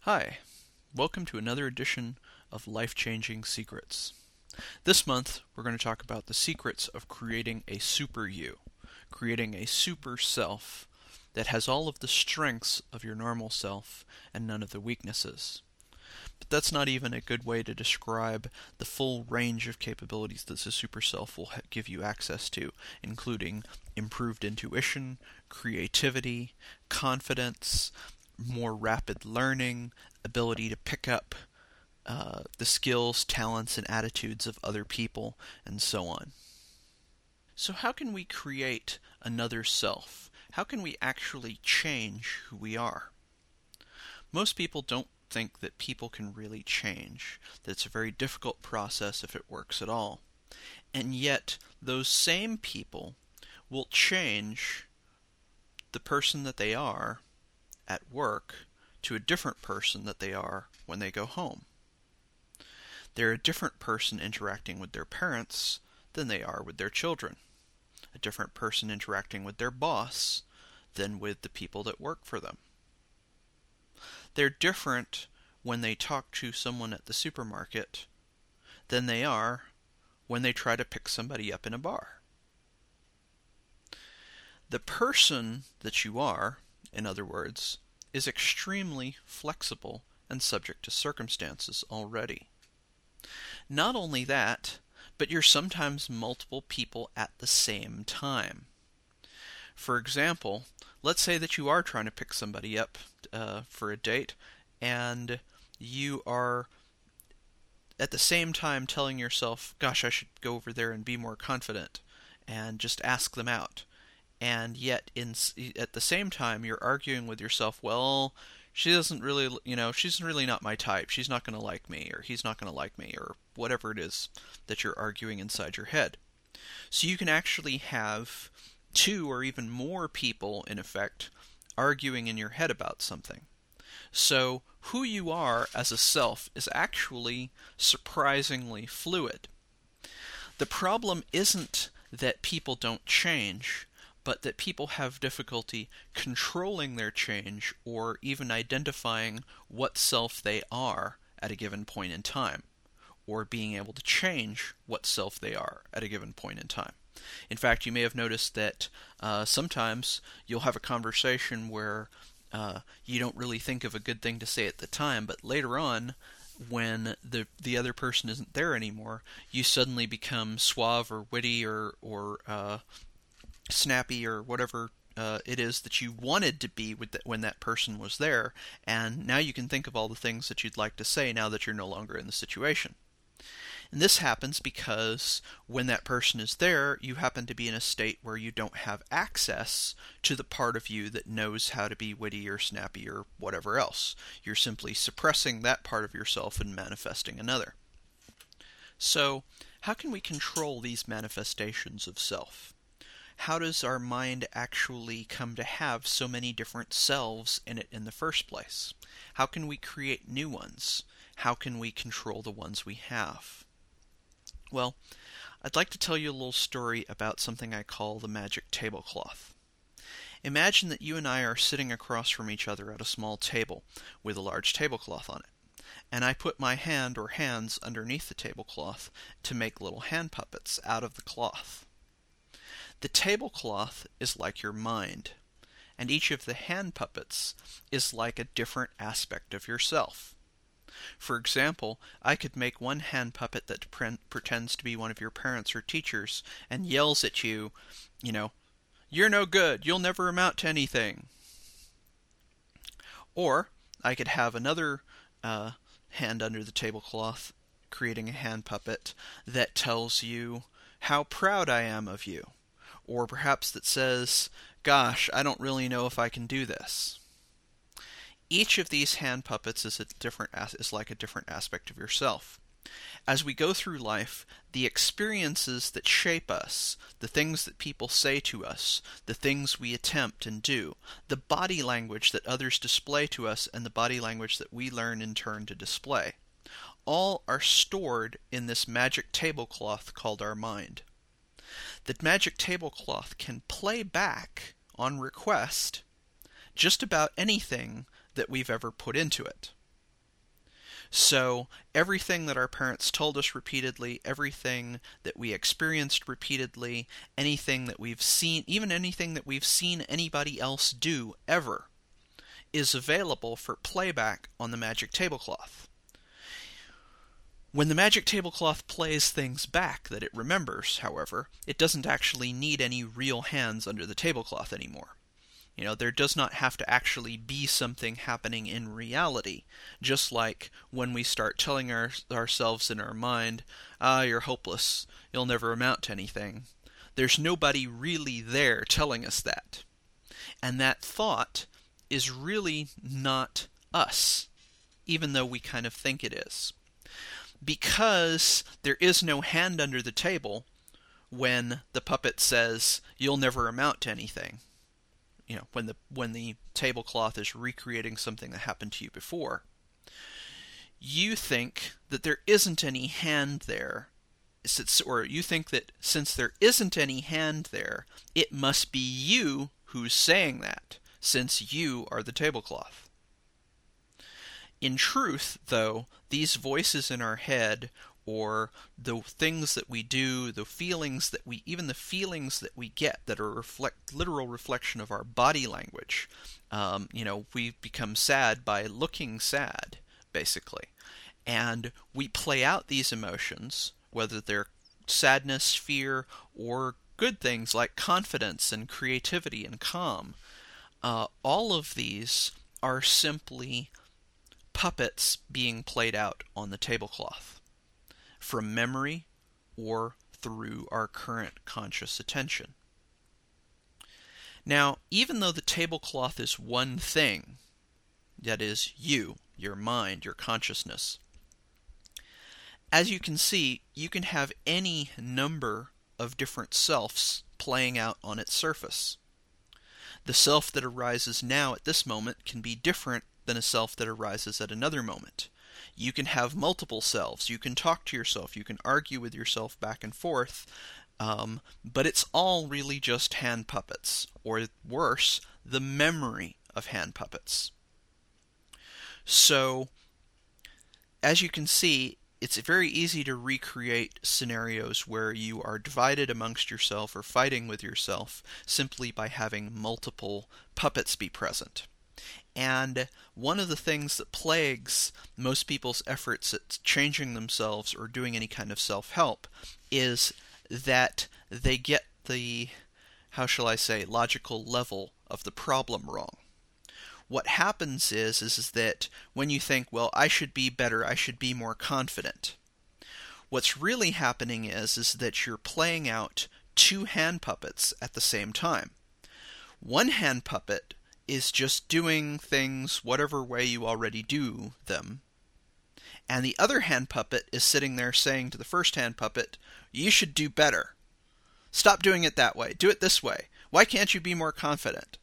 Hi, welcome to another edition of Life-Changing Secrets. This month, we're going to talk about the secrets of creating a super you, creating a super self that has all of the strengths of your normal self and none of the weaknesses. But that's not even a good way to describe the full range of capabilities that the super self will give you access to, including improved intuition, creativity, confidence, more rapid learning, ability to pick up the skills, talents, and attitudes of other people, and so on. So how can we create another self? How can we actually change who we are? Most people don't think that people can really change, that it's a very difficult process if it works at all. And yet, those same people will change the person that they are at work to a different person that they are when they go home. They're a different person interacting with their parents than they are with their children. A different person interacting with their boss than with the people that work for them. They're different when they talk to someone at the supermarket than they are when they try to pick somebody up in a bar. The person that you are, in other words, is extremely flexible and subject to circumstances already. Not only that, but you're sometimes multiple people at the same time. For example, let's say that you are trying to pick somebody up for a date, and you are at the same time telling yourself, gosh, I should go over there and be more confident, and just ask them out. And yet, at the same time, you're arguing with yourself, well, she's really not my type. She's not going to like me, or he's not going to like me, or whatever it is that you're arguing inside your head. So you can actually have two or even more people, in effect, arguing in your head about something. So who you are as a self is actually surprisingly fluid. The problem isn't that people don't change, but that people have difficulty controlling their change or even identifying what self they are at a given point in time, or being able to change what self they are at a given point in time. In fact, you may have noticed that sometimes you'll have a conversation where you don't really think of a good thing to say at the time, but later on, when the other person isn't there anymore, you suddenly become suave or witty or snappy or whatever it is that you wanted to be when that person was there, and now you can think of all the things that you'd like to say now that you're no longer in the situation. And this happens because when that person is there, you happen to be in a state where you don't have access to the part of you that knows how to be witty or snappy or whatever else. You're simply suppressing that part of yourself and manifesting another. So, how can we control these manifestations of self? How does our mind actually come to have so many different selves in it in the first place? How can we create new ones? How can we control the ones we have? Well, I'd like to tell you a little story about something I call the magic tablecloth. Imagine that you and I are sitting across from each other at a small table with a large tablecloth on it, and I put my hand or hands underneath the tablecloth to make little hand puppets out of the cloth. The tablecloth is like your mind, and each of the hand puppets is like a different aspect of yourself. For example, I could make one hand puppet that pretends to be one of your parents or teachers and yells at you, you're no good, you'll never amount to anything. Or I could have another hand under the tablecloth, creating a hand puppet that tells you how proud I am of you. Or perhaps that says, gosh, I don't really know if I can do this. Each of these hand puppets is like a different aspect of yourself. As we go through life, the experiences that shape us, the things that people say to us, the things we attempt and do, the body language that others display to us, and the body language that we learn in turn to display, all are stored in this magic tablecloth called our mind. The magic tablecloth can play back, on request, just about anything that we've ever put into it. So everything that our parents told us repeatedly, everything that we experienced repeatedly, anything that we've seen, even anything that we've seen anybody else do ever, is available for playback on the magic tablecloth. When the magic tablecloth plays things back that it remembers, however, it doesn't actually need any real hands under the tablecloth anymore. There does not have to actually be something happening in reality, just like when we start telling ourselves in our mind, you're hopeless, you'll never amount to anything. There's nobody really there telling us that. And that thought is really not us, even though we kind of think it is. Because there is no hand under the table when the puppet says, you'll never amount to anything. When the tablecloth is recreating something that happened to you before, you think that there isn't any hand there, or you think that since there isn't any hand there, it must be you who's saying that, since you are the tablecloth. In truth, though, these voices in our head, or the things that we do, even the feelings that we get that are literal reflection of our body language. We become sad by looking sad, basically. And we play out these emotions, whether they're sadness, fear, or good things like confidence and creativity and calm. All of these are simply puppets being played out on the tablecloth, from memory or through our current conscious attention. Now, even though the tablecloth is one thing, that is you, your mind, your consciousness, as you can see, you can have any number of different selves playing out on its surface. The self that arises now at this moment can be different than a self that arises at another moment. You can have multiple selves, you can talk to yourself, you can argue with yourself back and forth, but it's all really just hand puppets, or worse, the memory of hand puppets. So, as you can see, it's very easy to recreate scenarios where you are divided amongst yourself or fighting with yourself simply by having multiple puppets be present. And one of the things that plagues most people's efforts at changing themselves or doing any kind of self-help is that they get the, logical level of the problem wrong. What happens is that when you think, well, I should be better, I should be more confident, what's really happening is that you're playing out two hand puppets at the same time. One hand puppet is just doing things whatever way you already do them, and the other hand puppet is sitting there saying to the first hand puppet, you should do better. Stop doing it that way. Do it this way. Why can't you be more confident?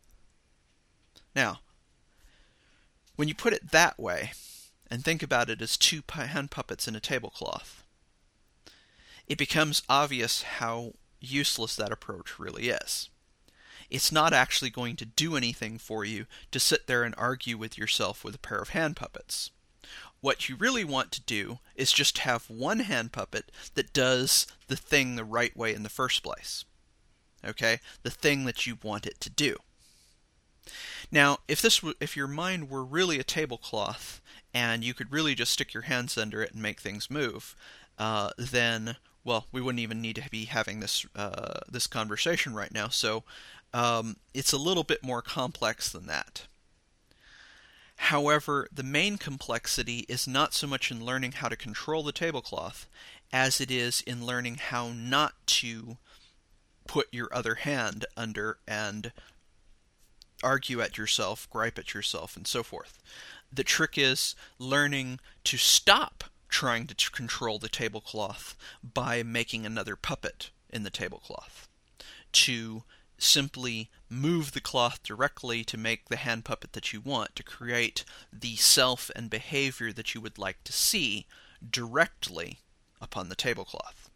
Now, when you put it that way, and think about it as two hand puppets in a tablecloth, it becomes obvious how useless that approach really is. It's not actually going to do anything for you to sit there and argue with yourself with a pair of hand puppets. What you really want to do is just have one hand puppet that does the thing the right way in the first place. Okay? The thing that you want it to do. Now, if your mind were really a tablecloth and you could really just stick your hands under it and make things move, then, well, we wouldn't even need to be having this conversation right now. So it's a little bit more complex than that. However, the main complexity is not so much in learning how to control the tablecloth as it is in learning how not to put your other hand under and argue at yourself, gripe at yourself, and so forth. The trick is learning to stop trying to control the tablecloth by making another puppet in the tablecloth. To simply move the cloth directly to make the hand puppet that you want, to create the self and behavior that you would like to see directly upon the tablecloth.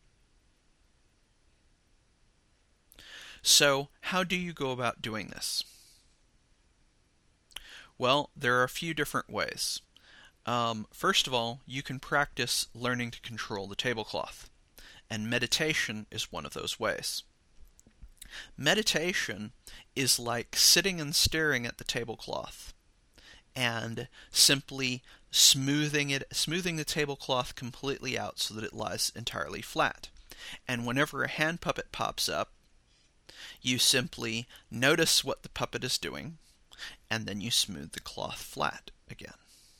So, how do you go about doing this? Well, there are a few different ways. First of all, you can practice learning to control the tablecloth, and meditation is one of those ways. Meditation is like sitting and staring at the tablecloth and simply smoothing the tablecloth completely out so that it lies entirely flat. And whenever a hand puppet pops up, you simply notice what the puppet is doing, and then you smooth the cloth flat again.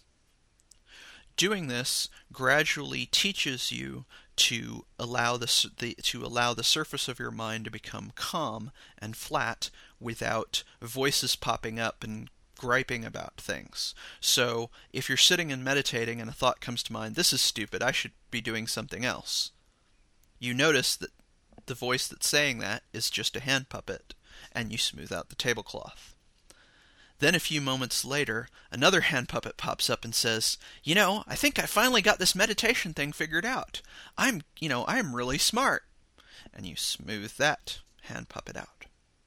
Doing this gradually teaches you to allow the surface of your mind to become calm and flat without voices popping up and griping about things. So if you're sitting and meditating and a thought comes to mind, this is stupid, I should be doing something else, you notice that the voice that's saying that is just a hand puppet, and you smooth out the tablecloth. Then a few moments later, another hand puppet pops up and says, I think I finally got this meditation thing figured out. I'm really smart. And you smooth that hand puppet out.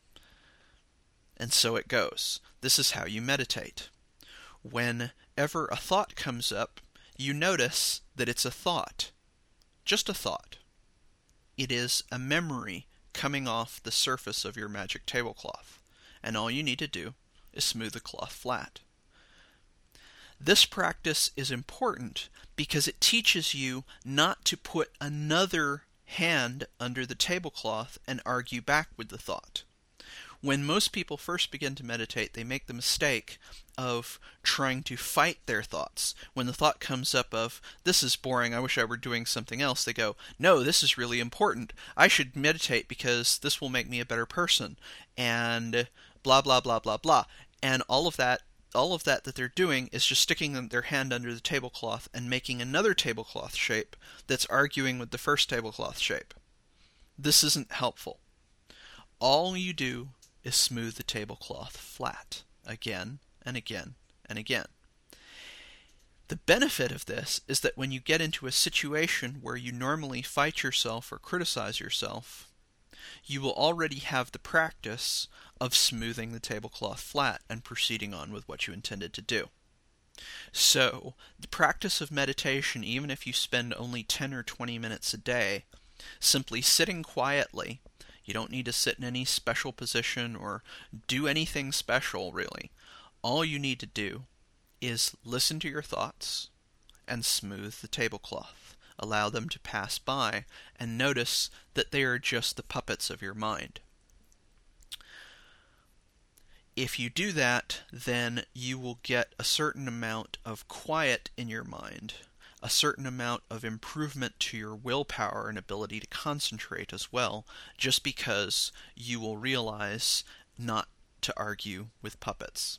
And so it goes. This is how you meditate. Whenever a thought comes up, you notice that it's a thought. Just a thought. It is a memory coming off the surface of your magic tablecloth. And all you need to do is smooth the cloth flat. This practice is important because it teaches you not to put another hand under the tablecloth and argue back with the thought. When most people first begin to meditate, they make the mistake of trying to fight their thoughts. When the thought comes up of, this is boring, I wish I were doing something else, they go, no, this is really important. I should meditate because this will make me a better person. And blah, blah, blah, blah, blah. And all of that they're doing is just sticking their hand under the tablecloth and making another tablecloth shape that's arguing with the first tablecloth shape. This isn't helpful. All you do is smooth the tablecloth flat again and again and again. The benefit of this is that when you get into a situation where you normally fight yourself or criticize yourself, you will already have the practice of smoothing the tablecloth flat and proceeding on with what you intended to do. So, the practice of meditation, even if you spend only 10 or 20 minutes a day, simply sitting quietly, you don't need to sit in any special position or do anything special, really. All you need to do is listen to your thoughts and smooth the tablecloth. Allow them to pass by and notice that they are just the puppets of your mind. If you do that, then you will get a certain amount of quiet in your mind, a certain amount of improvement to your willpower and ability to concentrate as well, just because you will realize not to argue with puppets.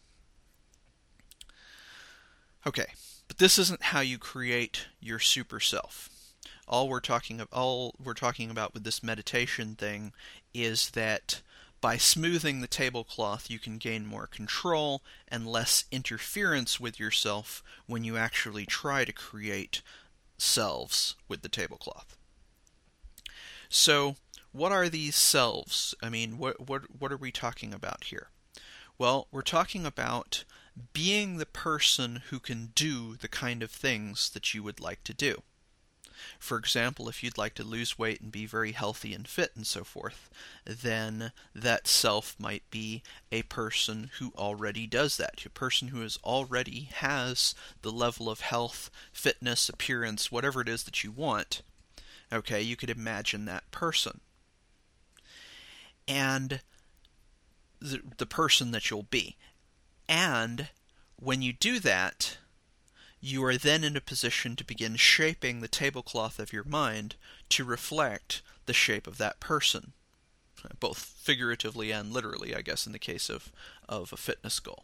Okay, but this isn't how you create your super self. All we're talking about with this meditation thing is that by smoothing the tablecloth, you can gain more control and less interference with yourself when you actually try to create selves with the tablecloth. So, what are these selves? I mean, what are we talking about here? Well, we're talking about being the person who can do the kind of things that you would like to do. For example, if you'd like to lose weight and be very healthy and fit and so forth, then that self might be a person who already does that, a person who already has the level of health, fitness, appearance, whatever it is that you want. Okay, you could imagine that person. And the person that you'll be. And when you do that, you are then in a position to begin shaping the tablecloth of your mind to reflect the shape of that person, both figuratively and literally, I guess, in the case of a fitness goal.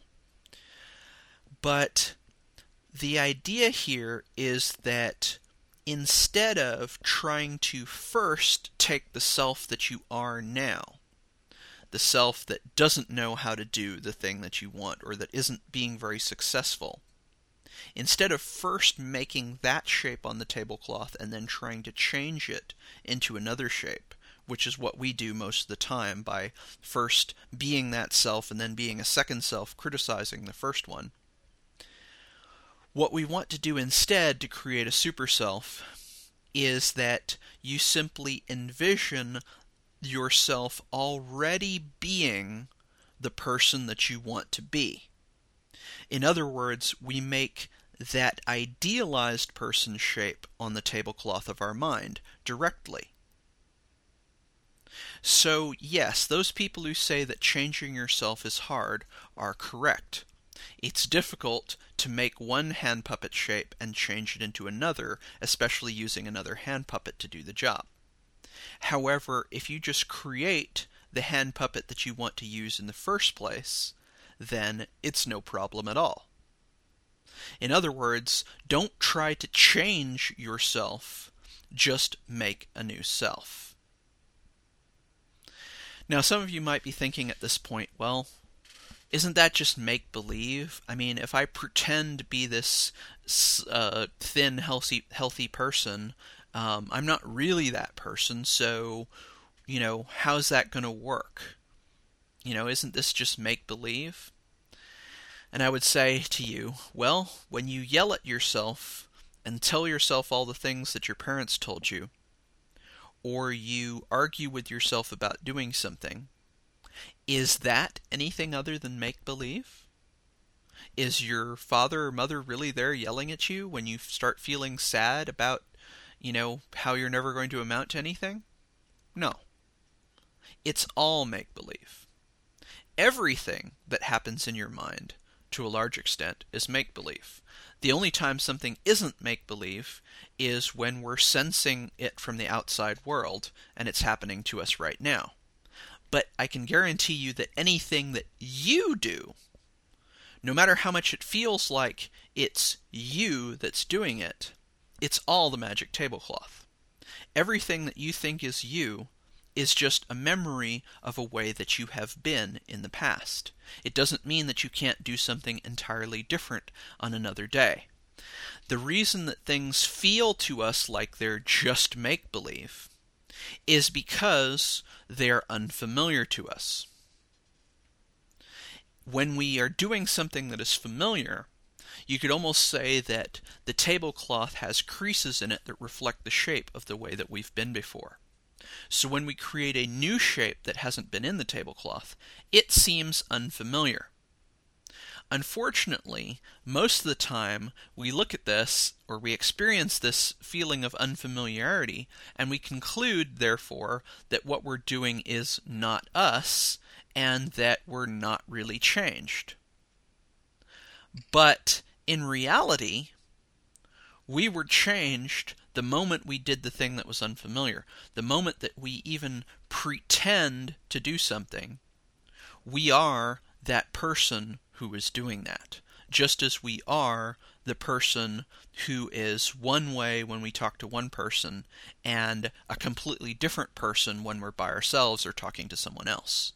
But the idea here is that instead of trying to first take the self that you are now, the self that doesn't know how to do the thing that you want or that isn't being very successful, instead of first making that shape on the tablecloth and then trying to change it into another shape, which is what we do most of the time by first being that self and then being a second self criticizing the first one, What we want to do instead to create a super self is that you simply envision yourself already being the person that you want to be. In other words, we make that idealized person shape on the tablecloth of our mind directly. So yes, those people who say that changing yourself is hard are correct. It's difficult to make one hand puppet shape and change it into another, especially using another hand puppet to do the job. However, if you just create the hand puppet that you want to use in the first place, then it's no problem at all. In other words, don't try to change yourself, just make a new self. Now, some of you might be thinking at this point, well, isn't that just make-believe? I mean, if I pretend to be this thin, healthy person, I'm not really that person, so, how's that going to work? Isn't this just make-believe? And I would say to you, well, when you yell at yourself and tell yourself all the things that your parents told you, or you argue with yourself about doing something, is that anything other than make-believe? Is your father or mother really there yelling at you when you start feeling sad about, how you're never going to amount to anything? No. It's all make-believe. Everything that happens in your mind, to a large extent, is make-believe. The only time something isn't make-believe is when we're sensing it from the outside world, and it's happening to us right now. But I can guarantee you that anything that you do, no matter how much it feels like it's you that's doing it, it's all the magic tablecloth. Everything that you think is you is just a memory of a way that you have been in the past. It doesn't mean that you can't do something entirely different on another day. The reason that things feel to us like they're just make-believe is because they're unfamiliar to us. When we are doing something that is familiar, you could almost say that the tablecloth has creases in it that reflect the shape of the way that we've been before. So when we create a new shape that hasn't been in the tablecloth, it seems unfamiliar. Unfortunately, most of the time we look at this, or we experience this feeling of unfamiliarity, and we conclude, therefore, that what we're doing is not us, and that we're not really changed. But in reality, we were changed the moment we did the thing that was unfamiliar. The moment that we even pretend to do something, we are that person who is doing that. Just as we are the person who is one way when we talk to one person and a completely different person when we're by ourselves or talking to someone else.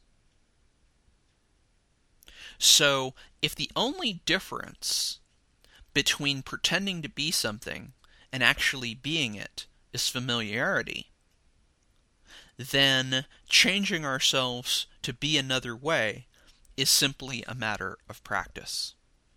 So, if the only difference between pretending to be something and actually being it is familiarity, then changing ourselves to be another way is simply a matter of practice.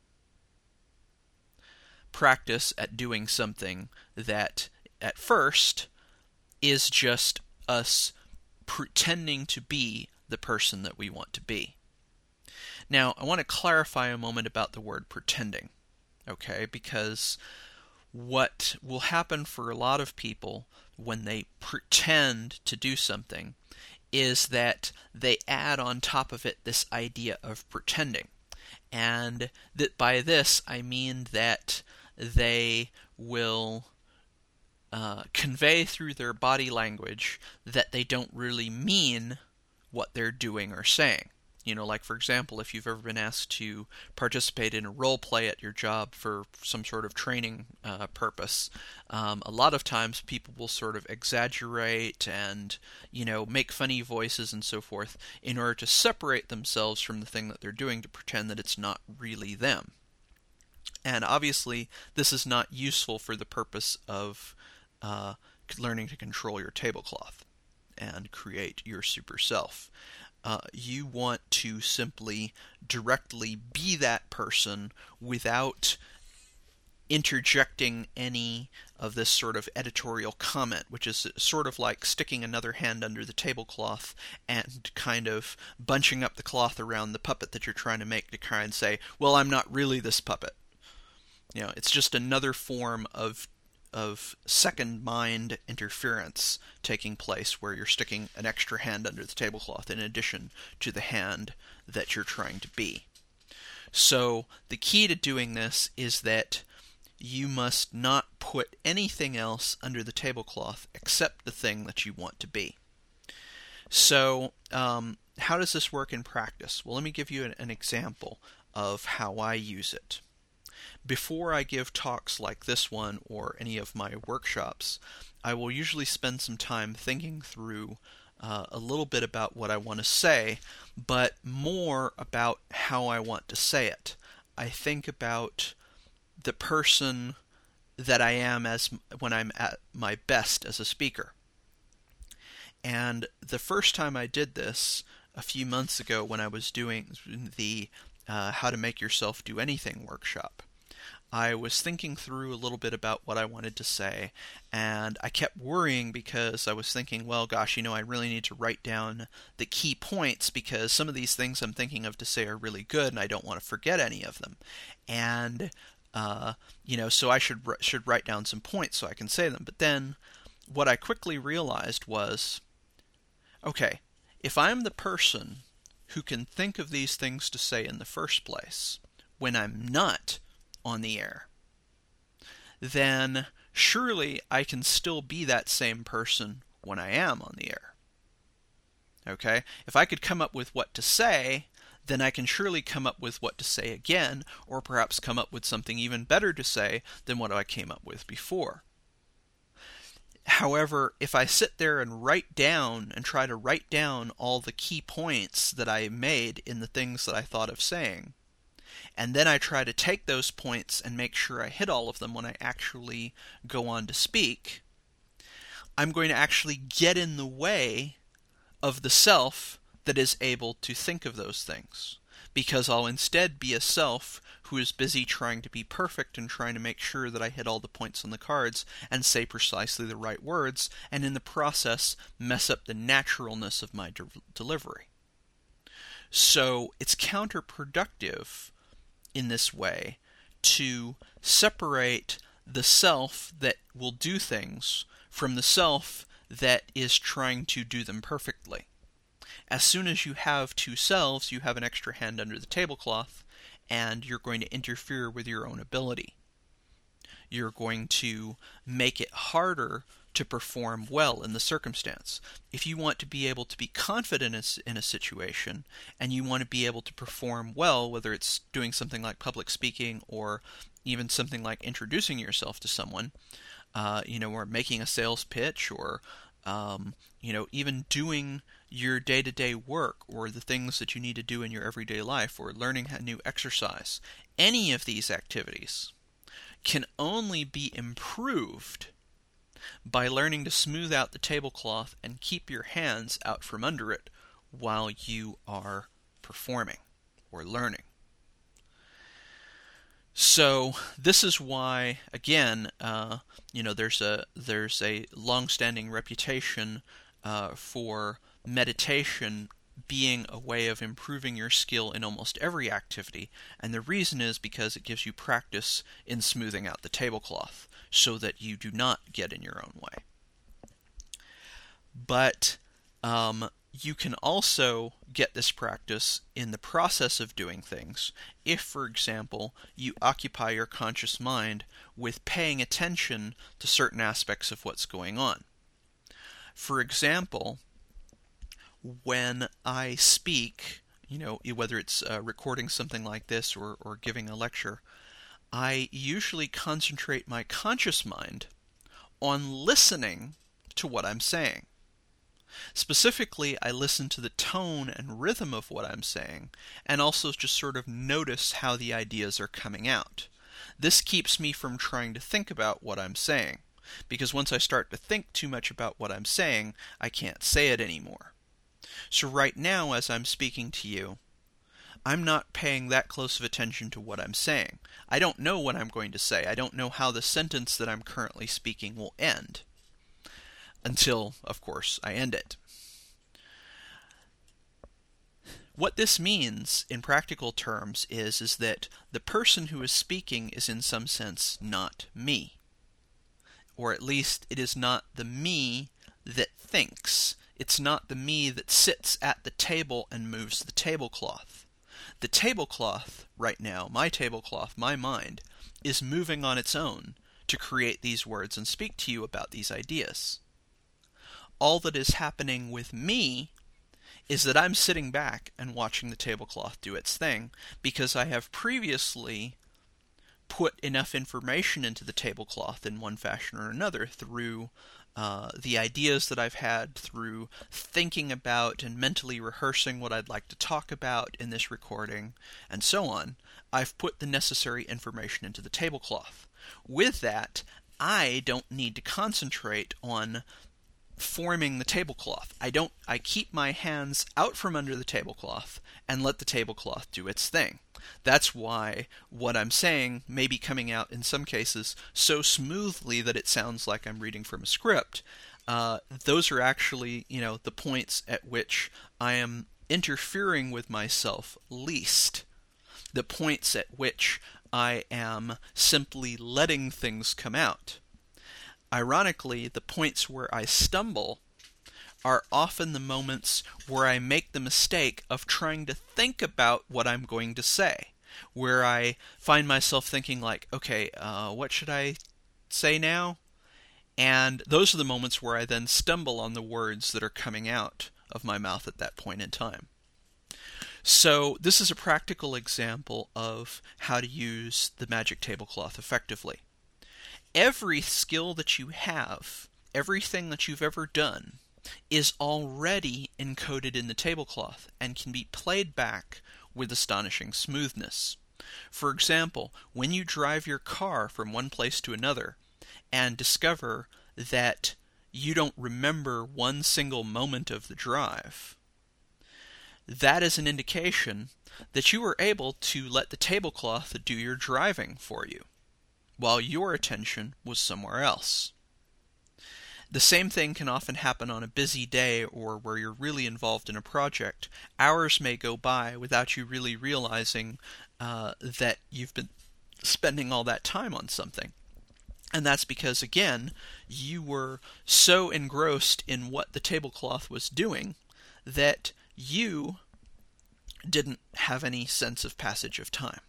Practice at doing something that, at first, is just us pretending to be the person that we want to be. Now, I want to clarify a moment about the word pretending, okay? Because what will happen for a lot of people when they pretend to do something is that they add on top of it this idea of pretending. And that by this I mean that they will convey through their body language that they don't really mean what they're doing or saying. Like for example, if you've ever been asked to participate in a role play at your job for some sort of training purpose, a lot of times people will sort of exaggerate and, make funny voices and so forth in order to separate themselves from the thing that they're doing, to pretend that it's not really them. And obviously, this is not useful for the purpose of learning to control your tablecloth and create your super self. You want to simply directly be that person without interjecting any of this sort of editorial comment, which is sort of like sticking another hand under the tablecloth and kind of bunching up the cloth around the puppet that you're trying to make to try and say, well, I'm not really this puppet. It's just another form of second mind interference taking place where you're sticking an extra hand under the tablecloth in addition to the hand that you're trying to be. So the key to doing this is that you must not put anything else under the tablecloth except the thing that you want to be. So how does this work in practice? Well, let me give you an example of how I use it. Before I give talks like this one or any of my workshops, I will usually spend some time thinking through a little bit about what I want to say, but more about how I want to say it. I think about the person that I am when I'm at my best as a speaker. And the first time I did this, a few months ago when I was doing the How to Make Yourself Do Anything workshop, I was thinking through a little bit about what I wanted to say, and I kept worrying because I was thinking, well, gosh, I really need to write down the key points because some of these things I'm thinking of to say are really good, and I don't want to forget any of them. And, so I should write down some points so I can say them. But then what I quickly realized was, okay, if I'm the person who can think of these things to say in the first place, when I'm not on the air, then surely I can still be that same person when I am on the air. Okay? If I could come up with what to say, then I can surely come up with what to say again, or perhaps come up with something even better to say than what I came up with before. However, if I sit there and try to write down all the key points that I made in the things that I thought of saying, and then I try to take those points and make sure I hit all of them when I actually go on to speak, I'm going to actually get in the way of the self that is able to think of those things. Because I'll instead be a self who is busy trying to be perfect and trying to make sure that I hit all the points on the cards and say precisely the right words, and in the process mess up the naturalness of my delivery. So it's counterproductive in this way to separate the self that will do things from the self that is trying to do them perfectly. As soon as you have two selves, you have an extra hand under the tablecloth, and you're going to interfere with your own ability. You're going to make it harder to perform well in the circumstance. If you want to be able to be confident in a situation, and you want to be able to perform well, whether it's doing something like public speaking or even something like introducing yourself to someone, or making a sales pitch, or even doing your day-to-day work, or the things that you need to do in your everyday life, or learning a new exercise. Any of these activities can only be improved by learning to smooth out the tablecloth and keep your hands out from under it while you are performing or learning. So this is why, again, there's a long-standing reputation for meditation being a way of improving your skill in almost every activity, and the reason is because it gives you practice in smoothing out the tablecloth so that you do not get in your own way. But you can also get this practice in the process of doing things if, for example, you occupy your conscious mind with paying attention to certain aspects of what's going on. For example, when I speak, whether it's recording something like this or giving a lecture, I usually concentrate my conscious mind on listening to what I'm saying. Specifically, I listen to the tone and rhythm of what I'm saying, and also just sort of notice how the ideas are coming out. This keeps me from trying to think about what I'm saying, because once I start to think too much about what I'm saying, I can't say it anymore. So right now, as I'm speaking to you, I'm not paying that close of attention to what I'm saying. I don't know what I'm going to say. I don't know how the sentence that I'm currently speaking will end. Until, of course, I end it. What this means in practical terms is that the person who is speaking is in some sense not me. Or at least it is not the me that thinks. It's not the me that sits at the table and moves the tablecloth. The tablecloth right now, my tablecloth, my mind, is moving on its own to create these words and speak to you about these ideas. All that is happening with me is that I'm sitting back and watching the tablecloth do its thing because I have previously put enough information into the tablecloth in one fashion or another through the ideas that I've had, through thinking about and mentally rehearsing what I'd like to talk about in this recording, and so on. I've put the necessary information into the tablecloth. With that, I don't need to concentrate on forming the tablecloth. I keep my hands out from under the tablecloth and let the tablecloth do its thing. That's why what I'm saying may be coming out in some cases so smoothly that it sounds like I'm reading from a script. Those are actually, the points at which I am interfering with myself least. The points at which I am simply letting things come out. Ironically, the points where I stumble are often the moments where I make the mistake of trying to think about what I'm going to say, where I find myself thinking like, okay, what should I say now? And those are the moments where I then stumble on the words that are coming out of my mouth at that point in time. So this is a practical example of how to use the magic tablecloth effectively. Every skill that you have, everything that you've ever done, is already encoded in the tablecloth and can be played back with astonishing smoothness. For example, when you drive your car from one place to another and discover that you don't remember one single moment of the drive, that is an indication that you were able to let the tablecloth do your driving for you, while your attention was somewhere else. The same thing can often happen on a busy day or where you're really involved in a project. Hours may go by without you really realizing that you've been spending all that time on something. And that's because, again, you were so engrossed in what the tablecloth was doing that you didn't have any sense of passage of time.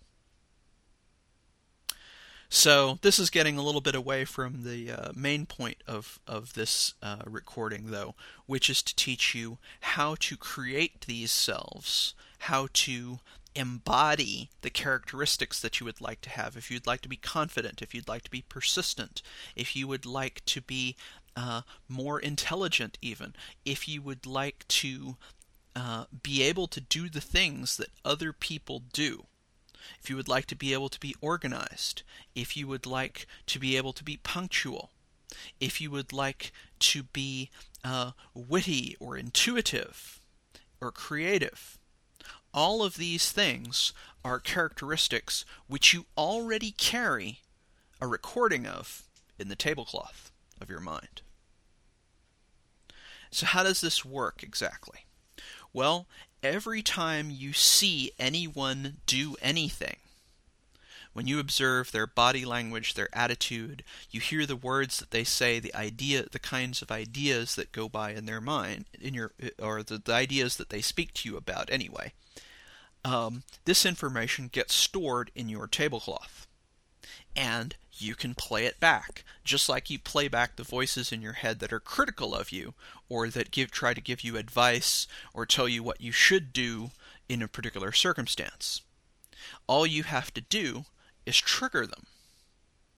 So this is getting a little bit away from the main point of this recording, though, which is to teach you how to create these selves, how to embody the characteristics that you would like to have. If you'd like to be confident, if you'd like to be persistent, if you would like to be more intelligent even, if you would like to be able to do the things that other people do, if you would like to be able to be organized, if you would like to be able to be punctual, if you would like to be witty or intuitive or creative, all of these things are characteristics which you already carry a recording of in the tablecloth of your mind. So how does this work exactly? Well, every time you see anyone do anything, when you observe their body language, their attitude, you hear the words that they say, the kinds of ideas that go by in their mind, the ideas that they speak to you about anyway, this information gets stored in your tablecloth. And you can play it back, just like you play back the voices in your head that are critical of you, or that try to give you advice, or tell you what you should do in a particular circumstance. All you have to do is trigger them.